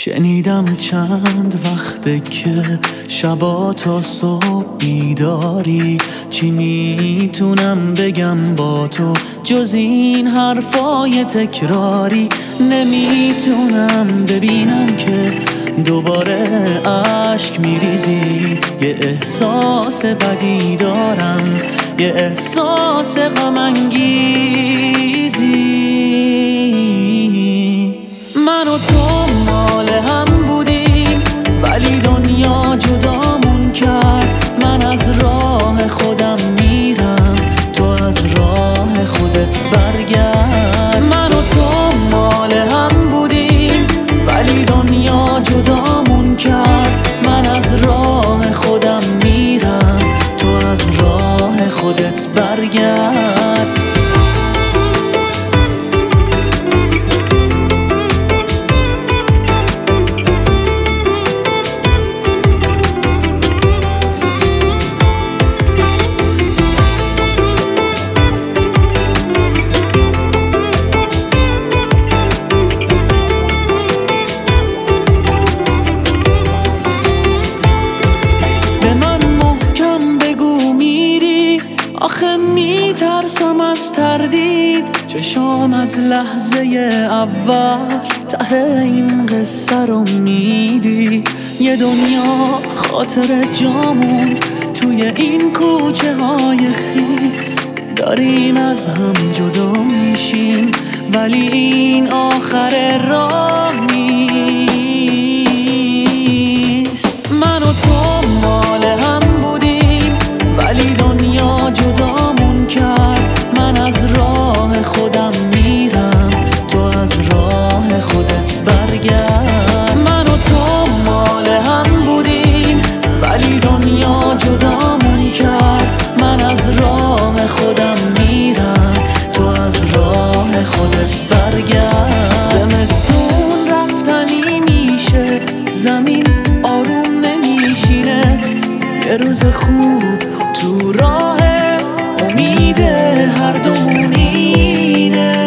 شنیدم چند وقته که شبا تا صبح بیداری، چی میتونم بگم با تو جز این حرفای تکراری؟ نمیتونم ببینم که دوباره اشک میریزی، یه احساس بدی دارم، یه احساس غم انگیزی. من و تو مال هم بودیم ولی دنیا جدامون کرد. من از راه خودم میرم، تو از راه خودت برگرد. من و تو مال هم بودیم ولی دنیا جدامون کرد. من از راه خودم میرم، تو از راه خودت برگرد. آخه میترسم از تردید، چشام از لحظه اول ته این قصه رو میدی. یه دنیا خاطر جا موند توی این کوچه های خیس، داریم از هم جدا میشیم ولی این آخر راه نیست. من و تو مال هم بودیم ولی دنیا جدامون کرد. من از راه خودم میرم، تو از راه خودت برگرد. من و تو مال هم بودیم ولی دنیا جدامون کرد. من از راه خودم میرم، تو از راه خودت برگرد. زمستون رفتنی میشه، زمین آروم نمیشینه، یه روز خوب تو راه امید هر دومون اینه.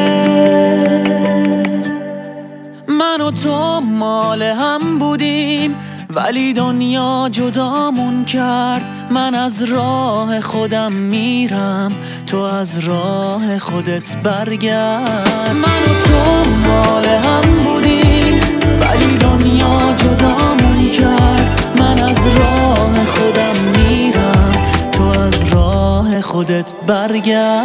من و تو مال هم بودیم ولی دنیا جدامون کرد. من از راه خودم میرم، تو از راه خودت برگرد. من و تو مال هم بودیم ولی دنیا جدامون کرد. من از راه خودم میرم، تو از راه خودت برگرد.